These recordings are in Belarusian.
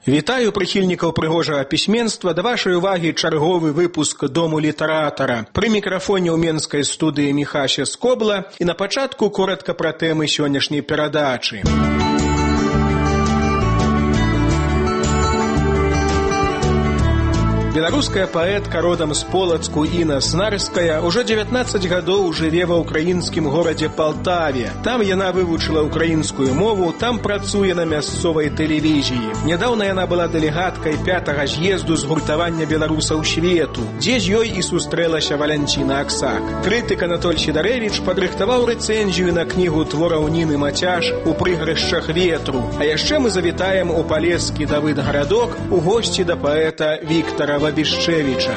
Вітаю прыхільнікаў прыгожага пісьменства, да вашай увагі чарговы выпуск Дому літаратара. Пры мікрафоне ў менскай студыі Міхася Скобла і на пачатку коратка пра тэмы сённяшняй перадачы. Беларуская паэтка родам з Полацку Інна Снарская ўжо 19 гадоў жыве ва ўкраінскім горадзе Палтаве. Там яна вывучыла ўкраінскую мову, там працуе на мясцовай тэлевізіі. Нядаўна яна была дэлегаткай 5-га з'езду згуртавання беларусаў свету, дзе з ёй і сустрэлася Валянціна Аксак. Крытык Анатоль Сідарэвіч падрыхтаваў рэцэнзію на кнігу твораў Ніны Мацяш «У прыгрышчах ветру». А яшчэ мы завітаем у палескі Давыд-гарадок у госці да паэта Віктара Вабішчэвіча.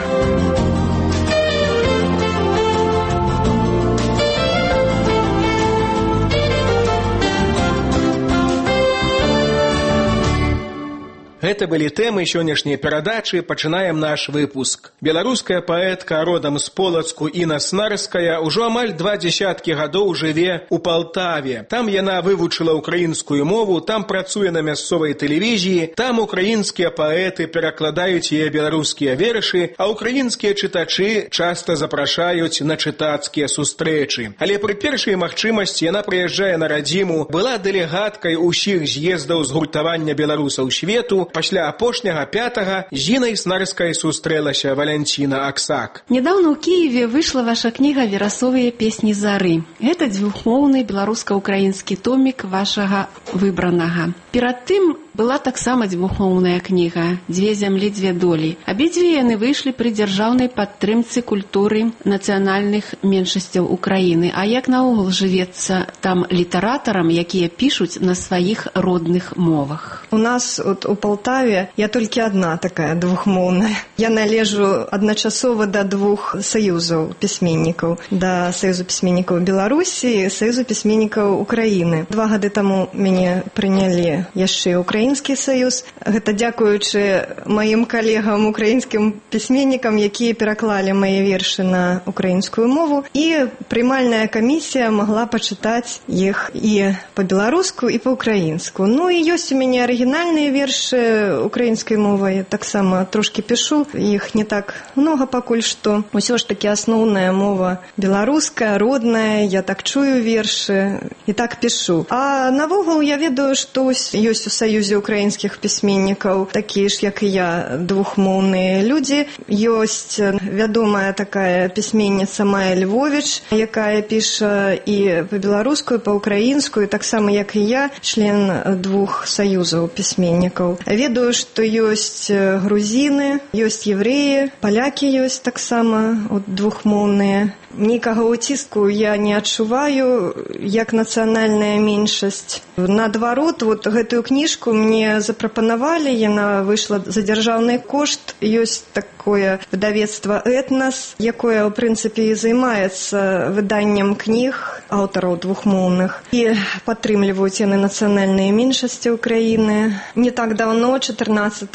Гэта былі тэмы сённяшняй перадачы, пачынаем наш выпуск. Беларуская паэтка родам з Полацку Інна Снарская ўжо амаль 20 гадоў жыве ў Палтаве. Там яна вывучыла ўкраінскую мову, там працуе на мясцовай тэлевізіі, там украінскія паэты перакладаюць яе беларускія вершы, а украінскія чытачы часта запрашаюць на чытацкія сустрэчы. Але пры першай магчымасці яна прыязджае на радзіму, была дэлегаткай усіх з'ездаў згуртавання беларусаў свету. Пасля апошняга 5-га з Іннай Снарскай сустрэлася Валянціна Аксак. Нядаўна ў Кіеве выйшла ваша кніга «Верасовыя песні зары». Гэта дзвюхмоўны беларуска-украінскі томік вашага выбранага. Перад тым была таксама дзвюхмоўная кніга «Дзве зямлі, дзве долі». Абедзве яны выйшлі пры дзяржаўнай падтрымцы культуры нацыянальных меншасцяў Украіны. А як наогул жывецца там літаратарам, якія пішуць на сваіх родных мовах? У нас у Полтаве я толькі одна такая двухмоўная. Я належу адначасова да двух саюзаў пісьменнікаў. Да Саюзу пісьменнікаў Беларусі і Саюзу пісьменнікаў Украіны. 2 гады таму мяне прынялі яшчэ Украінскі саюз. Гэта дзякуючы маім калегам украінскім пісьменнікам, якія пераклалі мае вершы на украінскую мову. І прымальная камісія магла пачытаць іх і па-беларуску, і па-украінску. Ну і ёсць у мяне арыгінальныя вершы украінскай мовай. Таксама трошкі пішу. Іх не так много пакуль што. Усё ж такі асноўная мова беларуская, родная. Я так чую вершы і так пішу. А навогул я ведаю, што ёсць у Саюзе украінскіх пісьменнікаў такія ж, як і я, двухмоўныя людзі. Ёсць вядомая такая пісьменніца Майя Львовіч, якая піша і па-беларуску, і па-украінску, і таксама, як і я, член 2 саюзаў пісьменнікаў. Ведаю, што ёсць грузіны, ёсць евреі, палякі ёсць таксама двухмоўныя. Нейкага ўціску я не адчуваю як нацыянальная меншасць. Наадварот, гэтую кніжку мне запрапанавалі, яна выйшла за дзяржаўны кошт. Ёсць такое выдавецтва «Этнас», якое, ў прынцыпе, і займаецца выданнем кніг аўтараў двухмоўных. І падтрымліваюць яны нацыянальныя меншасці Украіны. Не так даўно, 14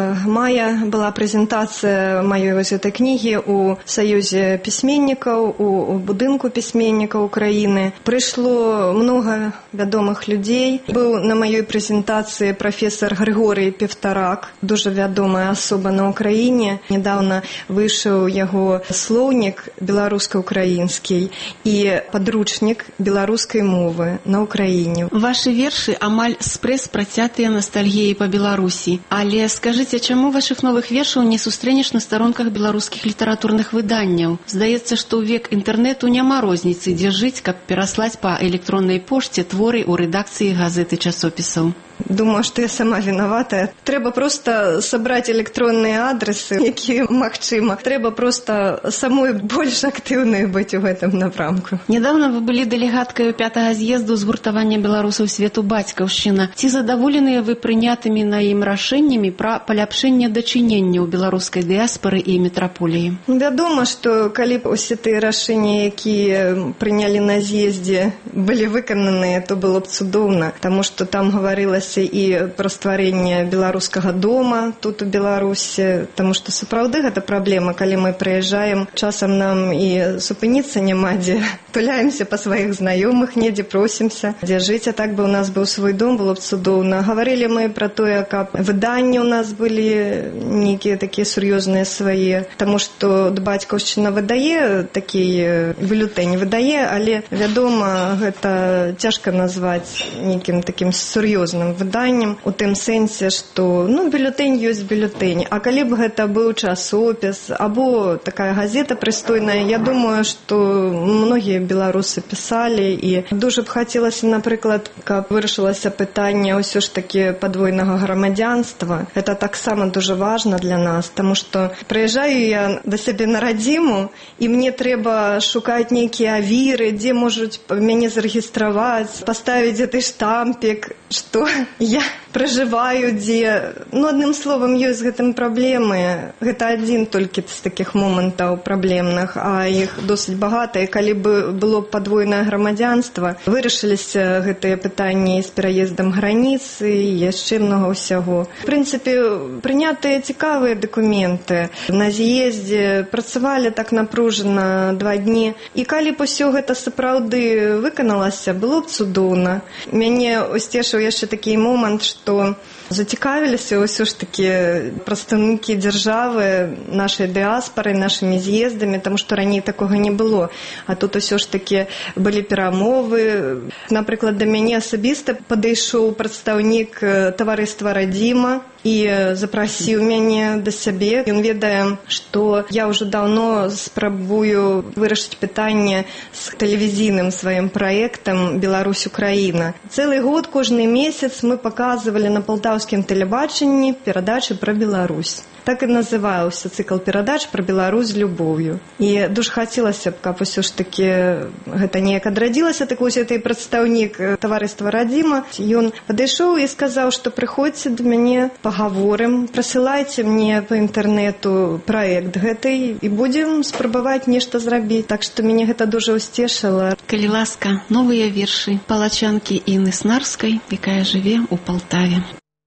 мая, была прэзентацыя маёй гэтай кнігі ў Саюзе пісьменнікаў, у будынку пісьменнікаў Украіны. Прыйшло много вядомых людзей. Быў на маёй прэзентацыі прафесар Григорій Певторак, дуже вядомая асоба на Украіне. Нядаўна выйшаў яго слоўнік беларуска-украінскі і падручнік беларускай мовы на Украіне. Вашы вершы амаль спрэс працятыя ностальгіяй па Беларусі. Але скажыце, чаму вашых новых вершаў не сустрэнеш на старонках беларускіх літаратурных выданняў? Здаецца, што ў век інтэрнэту няма розніцы, дзе жыць, каб пераслаць па электроннай пошце творы ў рэдакцыі газет і часопісаў. Думаю, што я сама вінаватая. Трэба проста сабраць электронныя адрэсы, якія магчыма. Трэба проста самой больш актыўнай быць у гэтым напрамку. Нядаўна вы былі дэлегаткай 5-га з'езду згуртавання беларусаў свету «Бацькаўшчына». Ці задаволеныя вы прынятымі на ім рашэннямі пра паляпшэнне дачынення ў беларускай дыяспары і метраполіі? Вядома, што калі б усе тыя рашэнні, якія прынялі на з'ездзе, былі выкананыя, то было б цудоўна, таму што там гаварылася і пра стварэнне беларускага дома тут у Беларусі, таму што сапраўды гэта праблема, калі мы прыязджаем, часам нам і супыніцца няма дзе, туляемся па сваіх знаёмых, недзе просімся, дзе жыць, а так бы у нас быў свой дом, было б цудоўна. Гаварылі мы пра тое, каб выданні у нас былі нейкія такія сур'ёзныя свае, таму што бацькаўшчына выдае такі бюлетэнь выдае, але, вядома, гэта цяжка назваць нейкім такім сур'ёзным выданнем, у тым сэнсе, што, бюлетэнь ёсць бюлетэнь, а калі б гэта быў часопіс, або такая газета прыстойная, я думаю, што многія беларусы пісалі, і дуже б хацелася, напрыклад, каб вырашылася пытанне ўсё ж такі падвойнага грамадзянства. Гэта таксама дуже важна для нас, таму што прыязджаю я да сябе на радзіму, і мне трэба шукаць нейкія авіры, дзе можуць мяне зарэгістраваць, паставіць гэты штампік, што я пражываю, дзе... адным словам, ёсць з гэтым праблемы. Гэта адзін толькі з такіх момантаў праблемных, а іх досыць багата, і калі бы было падвойнае грамадзянства, вырашыліся гэтыя пытанні з пераездам граніцы і яшчэ многа ўсяго. В прынцыпе, прынятыя цікавыя дакументы. На з'ездзе працавалі так напружана 2 дні. І калі б усё гэта сапраўды выканалася, было б цудоўна. Мяне усцешыў яшчэ такі момант, што зацікавіліся ўсё ж такі прадстаўнікі дзяржавы, нашай дыаспары, нашымі з'ездамі, таму што раней такога не было. А тут усё ж такі былі перамовы. Напрыклад, да мяне асабіста падышоў прадстаўнік таварыства «Радзіма» і запрасіў мяне да сябе. Ён ведае, што я ўжо даўно спрабую вырашыць пытанне з тэлевізійным сваім праектам «Беларусь-Украіна». Цэлы год, кожны месяц мы паказвалі на палтаўскім тэлебачанні перадачы пра Беларусь. Так і называўся цыкл перадач пра Беларусь з любоўю. І дуже хацелася б, каб усё ж такі гэта неяк адрадзілася. Так вось гэты прадстаўнік таварыства «Радзіма», ён падышоў і сказаў, што прыходзьце да мяне, пагаворым, прасылайце мне па інтэрнету праект гэты і будзем спрабаваць нешта зрабіць. Так што мяне гэта дуже ўсцешыла. Калі ласка, новыя вершы палачанкі Інны Снарскай, якая жыве ў Палтаве.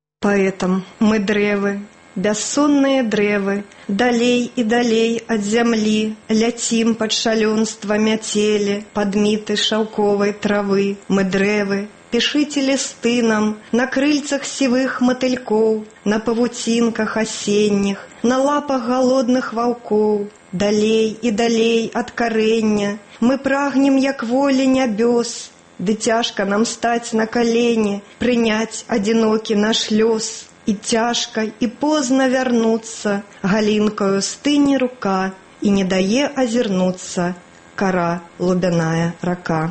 Паэтам мы дрэвы, бяссонныя дрэвы, далей і далей ад зямлі, ляцім пад шалёнства мяцелі, падміты шаўковай травы. Мы дрэвы, пішыце лісты нам на крыльцах сівых матылькоў, на павуцінках асенніх, на лапах галодных ваўкоў. Далей і далей ад карэння мы прагнем, як волі нябёс, ды цяжка нам стаць на калені, прыняць адзінокі наш лёс. І цяжка, і позна вярнуцца, галінкаю стыне рука, і не дае азірнуцца кара лубяная рака.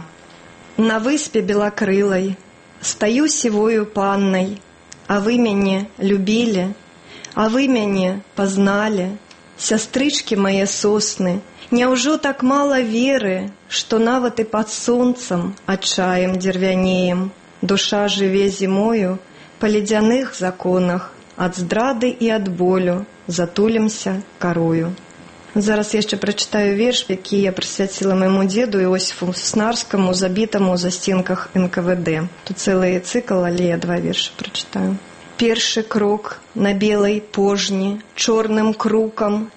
На выспе белакрылай стаю сівою паннай, а вы мяне любілі, а вы мяне пазналі, сястрычкі мае сосны. Няўжо так мала веры, што нават і пад сонцам адчаем дзервянеем. Душа жыве зімою па ледзяных законах, ад здрады і ад болю затулімся карою. Зараз яшчэ прачытаю верш, які я прысвяціла майму дзеду Іосіфу Снарскаму, забітаму ў засценках НКВД. Тут цэлы цыкл, але я 2 вершы прачытаю. Першы крок на белай пожні, чорным крукам,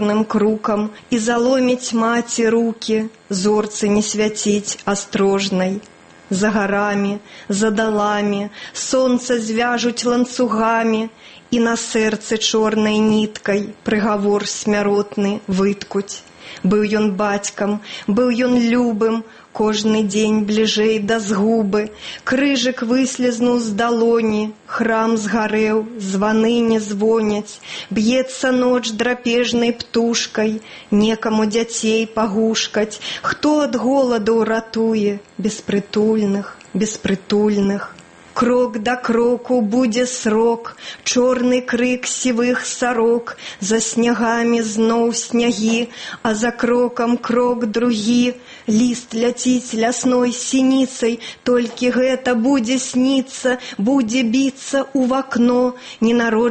і заломіць маці рукі, зорцы не свяціць астрожнай. За гарамі, за даламі, сонца звяжуць ланцугамі, і на сэрцы чорнай ніткай прыгавор смяротны выткуць. Быў ён бацькам, быў ён любым, кожны дзень бліжэй да згубы. Крыжык выслізнуў з далоні, храм згарэў, званы не звоняць. Б'ецца ноч драпежнай птушкай, некаму дзяцей пагушкаць. Хто ад голаду ратуе беспрытульных, беспрытульных? Крок да кроку будзе срок, чорны крык сівых сарок, за снягамі зноў снягі, а за крокам крок другі. Ліст ляціць лясной сініцай, толькі гэта будзе сніцца, будзе біцца ў вакно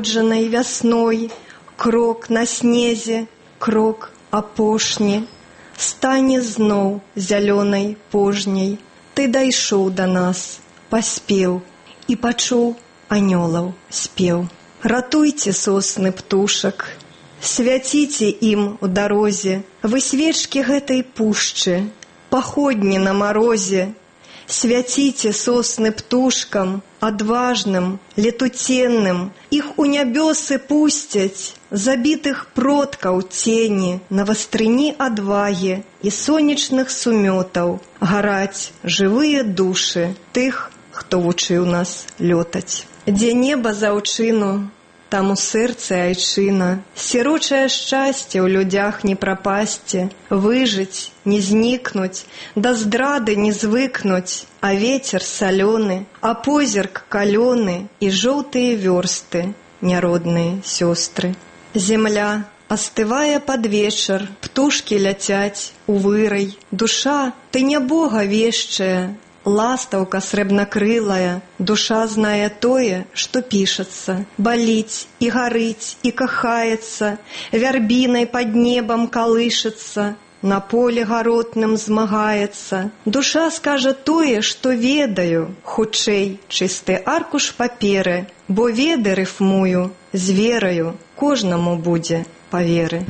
ненароджанай вясной. Крок на снезе, крок апошні, стане зноў зялёнай пожняй. Ты дайшоў да нас, паспеў, і пачуў анёлаў спеў. Ратуйце сосны птушак, свяціце ім у дарозе, вы свечкі гэтай пушчы, паходні на марозе. Свяціце сосны птушкам, адважным, летуценным, іх у нябёсы пусцяць, забітых продкаў цені, на вастрыні адвагі і сонечных сумётаў, гараць жывыя душы тых, хто вучыў нас лётаць. Дзе неба заўчыну, там у сэрцы айчына, сірочае шчасце ў людзях не прапасці, выжыць, не знікнуць, да здрады не звыкнуць, а вецер салёны, а позірк калёны і жоўтыя вёрсты, няродныя сёстры. Земля астывае пад вечар, птушкі ляцяць у вырай, душа, ты не Бога вешчая, ластаўка срэбнакрылая, душа знае тое, што пішацца, баліць і гарыць і кахаецца, вярбінай пад небам калышыцца, на поле гаротным змагаецца. Душа скажа тое, што ведаю, хутчэй чысты аркуш паперы, бо веды рыфмую, з вераю, кожнаму будзе па веры.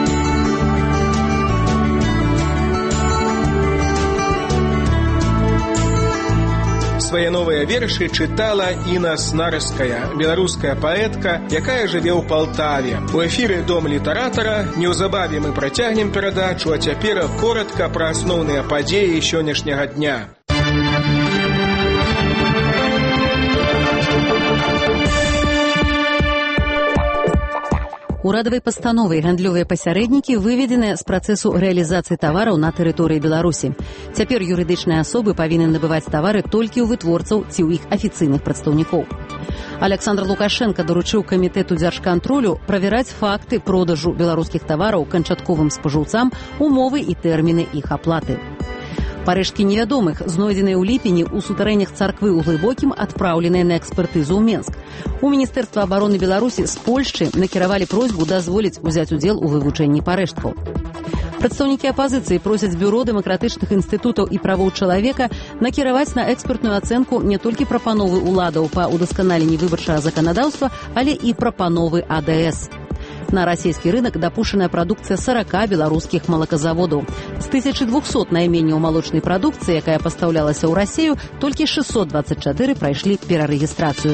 Свае новыя вершы чытала Інна Снарская, беларуская паэтка, якая жыве ў Палтаве. У эфіры «Дом літаратара» неўзабаве мы працягнем перадачу, а цяпер коратка пра асноўныя падзеі сённяшняга дня. Урадавай пастановай гандлёвыя пасярэднікі выведзеныя з працэсу рэалізацыі тавараў на тэрыторыі Беларусі. Цяпер юрыдычныя асобы павінны набываць тавары толькі ў вытворцаў ці ў іх афіцыйных прадстаўнікоў. Александр Лукашенко даручыў камітэту дзяржкантролю правяраць факты продажу беларускіх тавараў канчатковым спажыўцам, умовы і тэрміны іх аплаты. Парэшткі невядомых, знойдзеныя ў ліпені ў сутарэннях царквы ў Глыбокім, адпраўленыя на экспертызу ў Менск. У Міністэрства абароны Беларусі з Польшчы накіравалі просьбу дазволіць узяць удзел у вывучэнні парэшткаў. Прадстаўнікі апазіцыі просяць бюро дэмакратычных інстытутаў і правоў чалавека накіраваць на экспертную ацэнку не толькі прапановы ўладаў па ўдасканаленні выбарчага заканадаўства, але і прапановы АДС. На расійскі рынок дапушчаная прадукцыя 40 беларускіх малаказаводаў. З 1200 найменняў малочнай прадукцыі, якая пастаўлялася ў Расію, толькі 624 прайшлі перарэгістрацыю.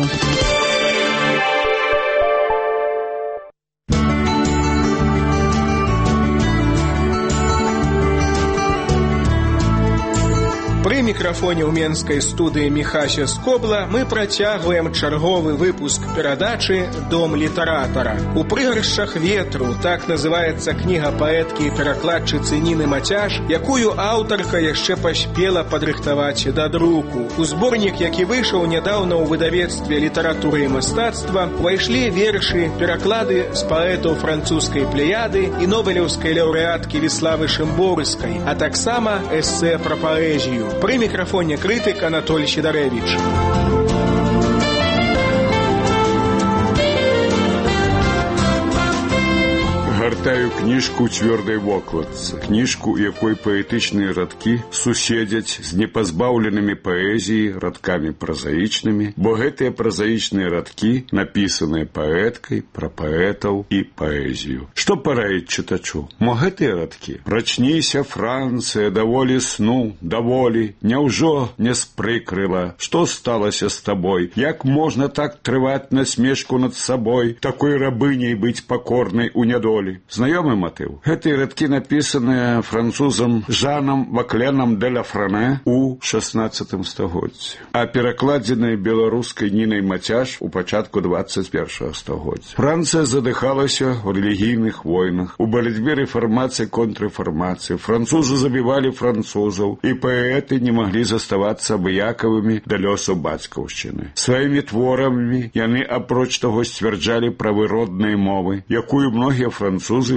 Пры мікрафоне ў менскай студыі Міхася Скобла мы працягваем чарговы выпуск перадачы «Дом літаратара». У прыгаршчах ветру, так называецца кніга паэткі і перакладчыцы Ніны Мацяш, якую аўтарка яшчэ паспела падрыхтаваць да друку. У зборнік, які выйшаў нядаўна ў выдавецтве літаратуры і мастацтва, увайшлі вершы, пераклады з паэтаў французскай плеяды і нобелеўскай лаўрэаткі Віславы Шымборскай, а таксама эсэ пра паэзію. Пры мікрафоне крытык Анатоль Сідарэвіч. Гартаю кніжку ў цвёрдай вокладцы, кніжку, якой паэтычныя радкі суседзяць з непазбаўленымі паэзіі радкамі празаічнымі, бо гэтыя празаічныя радкі напісаныя паэткай пра паэтаў і паэзію. Што параіць чытачу? Мо гэтыя радкі? Прачніся, Францыя, даволі сну, даволі, няўжо не спрыкрыла? Што сталася з табой? Як можна так трываць насмешку над сабой, такой рабыняй быць пакорнай у нядолі? Знаёмы матыў. Гэтыя радкі напісаныя французам Жанам Вакленам де ла Фране у 16 стагоддзі, а перакладзеныя беларускай Нінай Мацяш у пачатку 21 стагоддзя. Францыя задыхалася ў рэлігійных войнах, у барацьбе рэфармацыі контррэфармацыі. Французы забівалі французаў, і паэты не маглі заставацца абыякавымі да лёсу бацькаўшчыны. Сваімі творамі яны, апроч таго, сцвярджалі правы роднай мовы, якую многія французы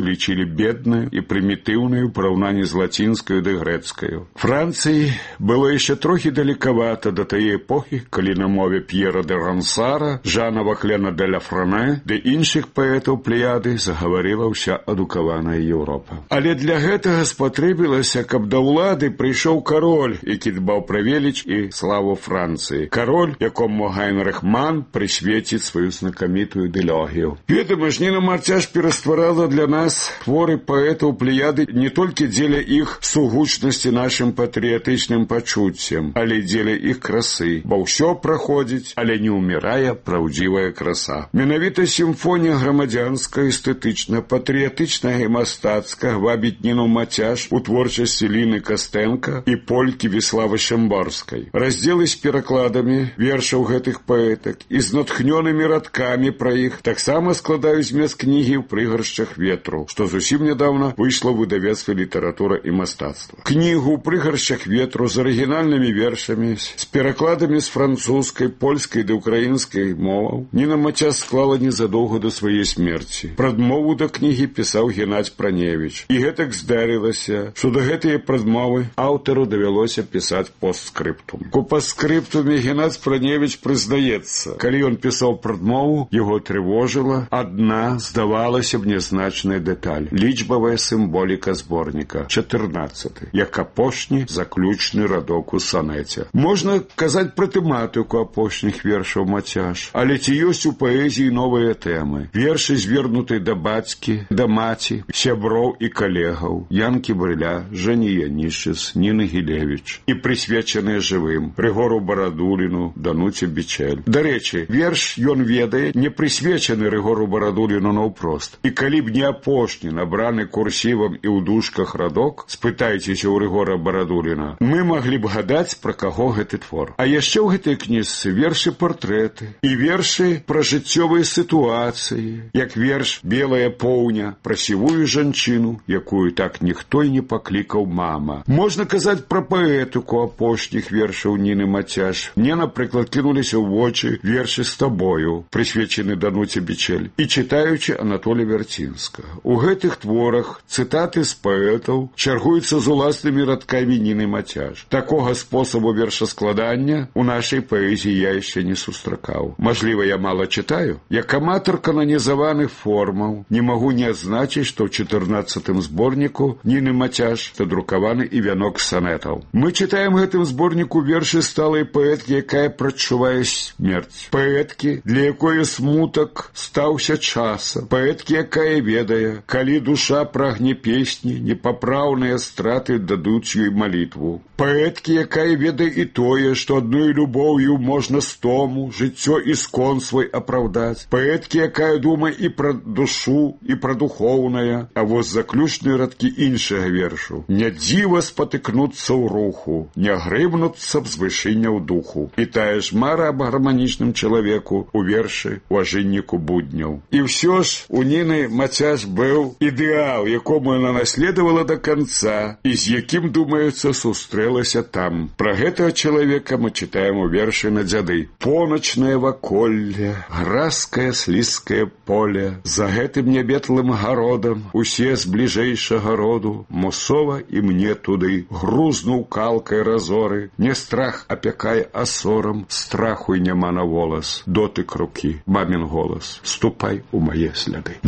лічылі беднаю і прымітыўнаю ў параўнанні з лацінскаю ды грэцкаю. Францыі было яшчэ трохі далекавата да тае эпохі, калі на мове П'ера де Рансара, Жана Вахлена де ля Фране ды іншых паэтаў Плеяды загаварыла ўся адукаваная Еўропа. Але для гэтага спатрэбілася, каб да ўлады прыйшоў кароль, які дбаў пра веліч і славу Францыі. Кароль, якому Гайнрых Ман прысвеціць сваю знакамітую дылогію. Ведама ж, Ніна Мацяш перастварала для нас творы паэтаў Плеяды не толькі дзеля іх сугучнасці нашым патрыятычным пачуццям, але дзеля іх красы, бо ўсё праходзіць, але не ўмірае праўдзівая краса. Менавіта сімфонія грамадзянская, эстэтычна, патрыятычная і мастацкая вабіць Ніну Мацяш у творчасці Ліны Кастэнка і полькі Віславы Шамборскай. Раздзелы з перакладамі вершаў гэтых паэтак і з натхнёнымі радкамі пра іх таксама складаюць змест кнігі ў прыгаршчах ветру, што зусім нядаўна выйшла ў выдавецтве літаратура і мастацтва. Кнігу ў прыгаршчах ветру з арыгінальнымі вершамі, з перакладамі з французскай, польскай ды ўкраінскай моваў Ніна Мацяш склала незадоўга да сваёй смерці. Прадмову да кнігі пісаў Геннадзь Праневіч. І гэтак здарылася, што да гэтыя прадмовы аўтару давялося пісаць постскрыптум. У постскрыптуме Геннадзь Праневіч прызнаецца, калі ён пісаў прадмову, яго трывожыла адна, здавалася б, нязначная дэталь. Лічбавая сімволіка зборніка, 14, як апошні заключны радок у санэце. Можна казаць пра тэматыку апошніх вершаў Мацяш, але ці ёсць у паэзіі новыя тэмы? Вершы звернуты да бацькі, да маці, сяброў і калегаў, Янкі Брыля, Жені Янішчыц, Ніны Гілевіч, і прысвечаныя жывым, Рыгору Барадуліну, Дануце Бичель. Дарэчы, верш ён ведае, не прысвечаны Рыгору Барадуліну наўпрост. І калі б не апошні, набраны курсівам і ў дужках радок, спытайцеся ў Рыгора Барадуліна, мы маглі б гадаць, пра каго гэты твор. А яшчэ ў гэтай кніжцы вершы-партрэты і вершы пра жыццёвыя сітуацыі, як верш «Белая поўня» пра сівую жанчыну, якую так ніхто і не паклікаў мама. Можна казаць пра паэтыку апошніх вершаў Ніны Мацяш. Мне, напрыклад, кінуліся ў вочы вершы «З табою», прысвечаны Дануце Бичель, і чытаючы Анатолія Вярцінскага. У гэтых творах цытаты з паэтаў чаргуюцца з уласнымі радкамі Ніны Мацяш. Такога спосабу вершаскладання у нашай паэзіі я яшчэ не сустракаў. Мажліва, я мала чытаю? Як аматар кананізаваных формаў не магу не адзначыць, што ў 14-м зборніку Ніны Мацяш надрукаваны і вянок санэтаў. Мы чытаем гэтым зборніку вершы сталай паэткі, якая прачувае смерць. Паэткі, для якой смутак стаўся часам. Паэткі, якая ведае, калі душа прагне песні, непапраўныя страты дадуць ёй малітву. Паэткі, якая ведае і тое, што адной любоўю можна стому, жыццё і скон свой апраўдаць. Паэткі, якая думае і пра душу, і пра духоўнае, а вось заключныя радкі іншага вершу. Не дзіва спатыкнуцца ў руху, не грыбнуцца б з вышыняў духу. І тая ж мара аб гарманічным чалавеку у вершы у ажынніку будняў. І ўсё ж у Ніны Мацяш быў ідэал, якому яна наследавала да канца і з якім, думаецца, сустрэлася там. Пра гэтага чалавека мы чытаем у вершы на дзяды. Поначнае ваколле, гразкае слізкае поле, за гэтым нябетлым гародам усе з бліжэйшага роду, мусова і мне туды, грузнуў калкай разоры, не страх апякае, а сорам, страху і няма на волас, дотык рукі, мамін голас, ступай у мае сляды.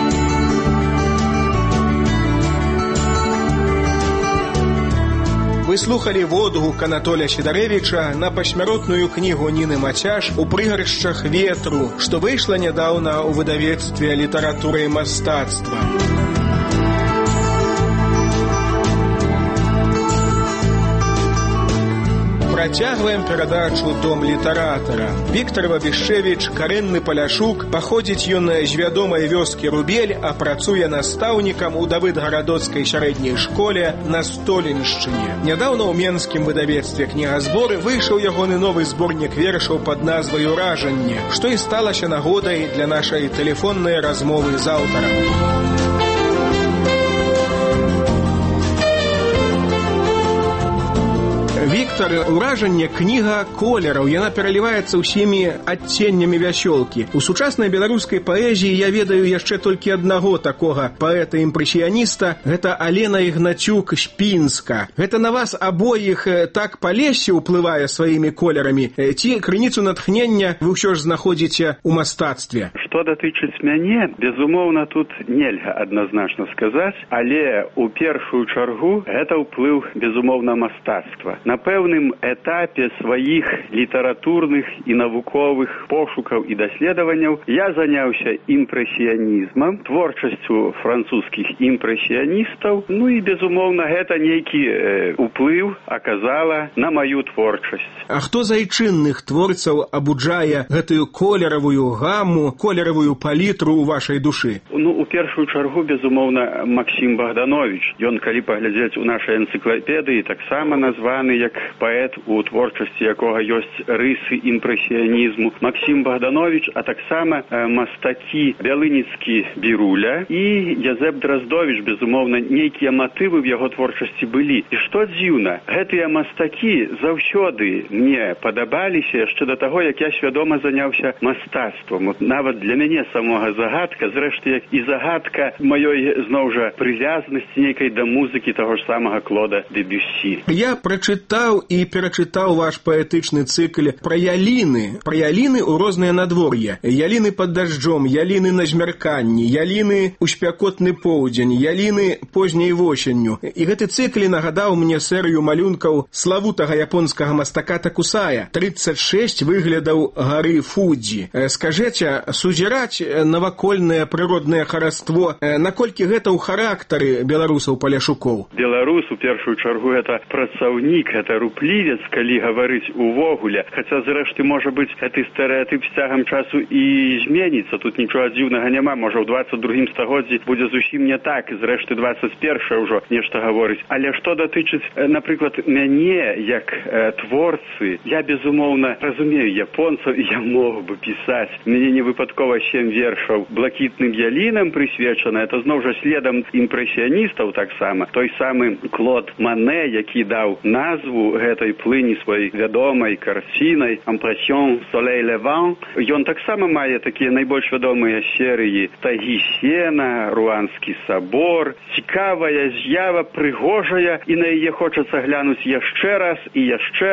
Вы слухали водгук Анатолія Сідарэвіча на пасмяротную кнігу Ніны Мацяш «У прыгаршчах ветру», што выйшла нядаўна ў выдавецтве літаратуры і мастацтва. Працягваем перадачу «Дом літаратара». Віктор Вабішевіч, карэнны паляшук, паходзіць ён з вядомай вёскі Рубель, а працуе настаўнікам у Давыдгарадоцкай сярэдняй школе на Столеншчыне. Нядаўна ў менскім выдавецтве кнігазборы выйшаў ягоны новы зборнік вершаў пад назвай «Уражанне», што і сталася нагодай для нашай тэлефоннай размовы з аўтарам. Віктор Віктор, уражанне кніга колераў, яна пераліваецца ўсімі адценнямі вясёлкі. У сучаснай беларускай паэзіі я ведаю яшчэ толькі аднаго такога паэта-імпрэсіяніста, гэта Алена Ігнацюк-Шпінска. Гэта на вас абоіх так палесе ўплывае сваімі колерамі, ці крыніцу натхнення вы ўсё ж знаходзіце ў мастацтве? Што датычыць мяне, безумоўна, тут нельга адназначна сказаць, але ў першую чаргу гэта ўплыў, безумоўна, мастацтва. На пэўным этапе сваіх літаратурных і навуковых пошукаў і даследаванняў я заняўся імпрэсіянізмам, творчасцю французскіх імпрэсіяністаў, ну і, безумоўна, гэта нейкі ўплыў аказала на маю творчасць. А хто з айчынных творцаў абуджае гэтую колеравую гаму, колеравую палітру ў вашай душы? Ну, у першую чаргу, безумоўна, Максім Богданович. Ён, калі паглядзець у нашай энцыклапедыі, таксама названы як паэт, у творчасці якога ёсць рысы імпрэсіянізму. Максім Богданович, а таксама мастакі Бялыніцкі Біруля і Язэп Драздовіч, безумоўна, нейкія матывы в яго творчасці былі. І што дзіўна, гэтыя мастакі заўсёды мне падабаліся яшчэ да таго, як я свядома заняўся мастацтвам. Нават для мяне самога загадка, зрэшты, як і загадка маёй, зноў жа, прывязанасці нейкай да музыкі таго ж самага Клода Дебюссі. Я прачытаў і перачытаў ваш паэтычны цыкл пра яліны ў розныя надвор'я. Яліны пад дажджом, яліны на змярканні, яліны ў спякотны поўдзень, яліны позняй восенню. І гэты цыкл нагадаў мне серыю малюнкаў славутага японскага мастака Такусая. 36 выглядаў гары Фудзі. Скажэце, сузіраць навакольнае прыроднае хараство, наколькі гэта ў характары беларусаў-паляшукоў? Беларус, у першую чаргу, гэта працаўнік, гэта руплівец, калі гаварыць увогуле. Хаця, зрэшты, можа быць, гэты стэрэатып з цягам часу і зменіцца. Тут нічога дзіўнага няма. Можа, ў 22 стагоддзі будзе зусім не так. Зрэшты, 21 ўжо нешта гаворыць. Але што датычыць, напрыклад, мяне, як творцы, я, безумоўна, разумею японцаў, і я мог бы пісаць. Мяне не выпадкова 7 вершаў блакітным ялінам прысвечана. Это зноў жа следам імпрэсіяністаў таксама. Той самы Клод Мане, які даў назву гэтай плыні сваёй вядомай карцінай «Impression Soleil Levant», ён таксама мае такія найбольш вядомыя серыі «Тагі сена», «Руанскі сабор». Цікавая з'ява, прыгожая, і на яе хочацца глянуць яшчэ раз, і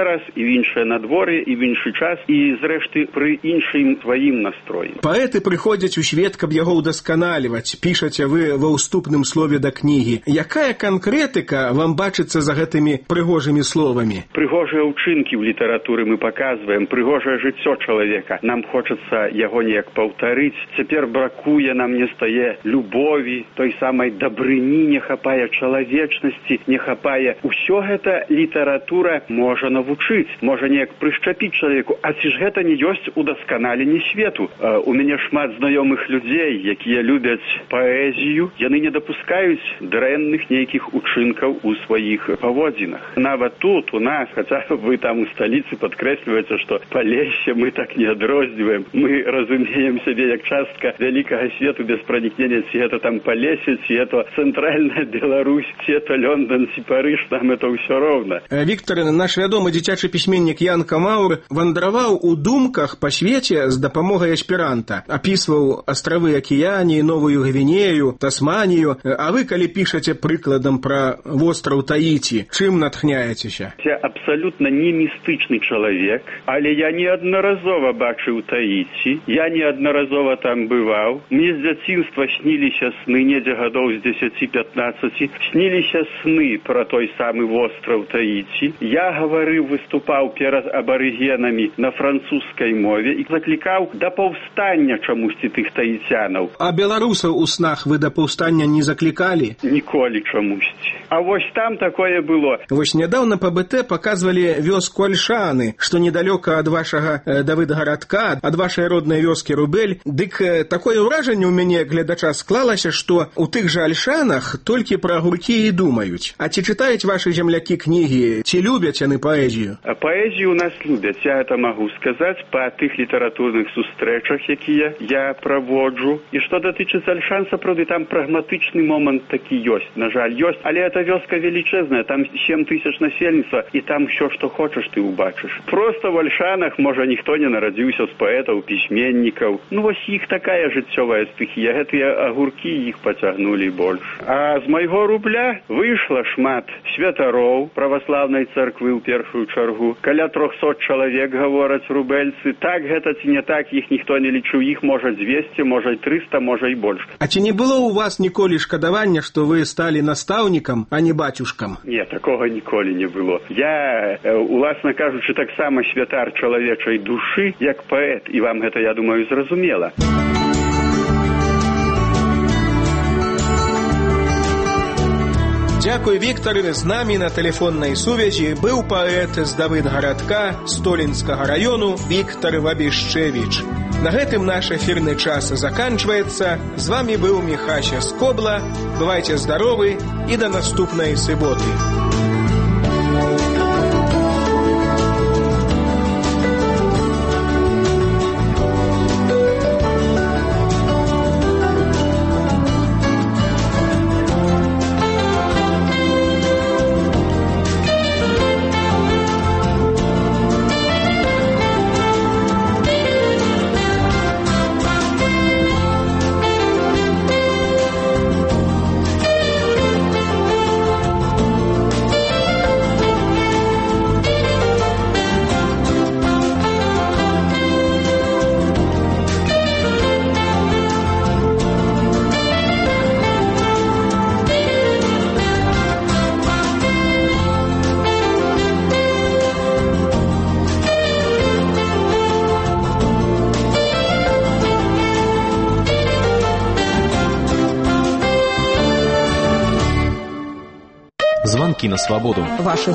в іншае надвор'е, і в іншы час, і, зрэшты, пры іншым тваім настроі. Паэты прыходзяць у свет, каб яго ўдасканаліваць, пішаце вы ва ўступным слове да кнігі. Якая канкрэтыка вам бачыцца за гэтымі прыгожымі словамі? Прыгожыя ўчынкі ў літаратуры мы паказваем, прыгожае жыццё чалавека. Нам хочацца яго неяк паўтарыць. Цяпер бракуе, нам не стае любові, той самай дабрыні, не хапае чалавечнасці, не хапае. Усё гэта літаратура можа навучыць, можа неяк прышчапіць чалавеку. А ці ж гэта не ёсць удасканаленне свету? У мяне шмат знаёмых людзей, якія любяць паэзію, яны не дапускаюць дрэнных нейкіх учынкаў у сваіх паводзінах. Нават тут у нас, хаця вы там у сталіцы падкрэсліваеце, што Палессе мы так не адрозніваем. Мы разумеем сябе як частка вялікага свету без пранікнення, ці гэта там Палессе, ці гэта цэнтральная Беларусь, ці гэта Лондон, ці Парыж, нам это ўсё роўна. Віктор, наш вядомы дзіцячы пісьменнік Ян Камаур вандраваў у думках па свеце з дапамогай эсперанта. Апісваў астравы Акіяніі, Новую Гвінею, Тасманію. А вы, калі пішаце прыкладам пра востраў Таіці, чым натхняецеся? Я абсалютна не містычны чалавек, але я неаднаразова бачыў Таіці, я неаднаразова там бываў. Мне з дзяцінства сніліся сны, недзе гадоў з 10-15, сніліся сны пра той самы востраў Таіці. Я гаварыў, выступаў перад абарыгенамі на французскай мове і заклікаў да паўстання чамусьці тых таіцянаў. А беларусаў у снах вы да паўстання не заклікалі? Ніколі чамусьці. А вось там такое было. Вось нядаўна па БТ паказвалі вёску Альшаны, што недалёка ад вашага Давыдгарадка, ад вашай роднай вёскі Рубель. Дык такое ўражанне ў мяне гледача склалася, што ў тых жа Альшанах толькі пра агуркі і думаюць. А ці чытаюць вашы землякі кнігі? Ці любяць яны паэзію? Паэзію у нас любяць, я это магу сказаць па тых літаратурных сустрэчах, якія я праводжу. І што датычыцца Альшан, сапраўды там прагматычны момант такі ёсць, на жаль, ёсць, але это вёска велічэзная, там 7 тысяч насельніцтва, і там все, што хочаш, ты ўбачыш. Проста в Ольшанах, можа, ніхто не нарадзіўся з паэтаў, пісьменнікаў. Ну, вось іх такая жыццёвая стыхія. Гэтыя агуркі іх пацягнулі больш. А з майго рубля выйшла шмат святароў праваслаўнай царквы ў першую чаргу. Каля 300 чалавек, гавораць рубельцы. Так гэта ці не так, іх ніхто не лічыў. Іх можа 200, можа і 300, можа і больш. А ці не было ў вас ніколі шкадавання, што вы сталі настаўнікам, а не бацюшкам? Не, такога ніколі не было. Я, уласна кажучы, таксама святар чалавечай душы, як паэт, і вам гэта, я думаю, зразумела. Дзякуй, Віктор, з намі на тэлефоннай сувязі быў паэт з Давыдгарадка Столінскага раёну Віктор Вабішчэвіч. На гэтым наш эфірны час заканчваецца. З вамі быў Міхася Скобла. Бывайце здаровы і да наступнай суботы. Звонки на свободу. Ваши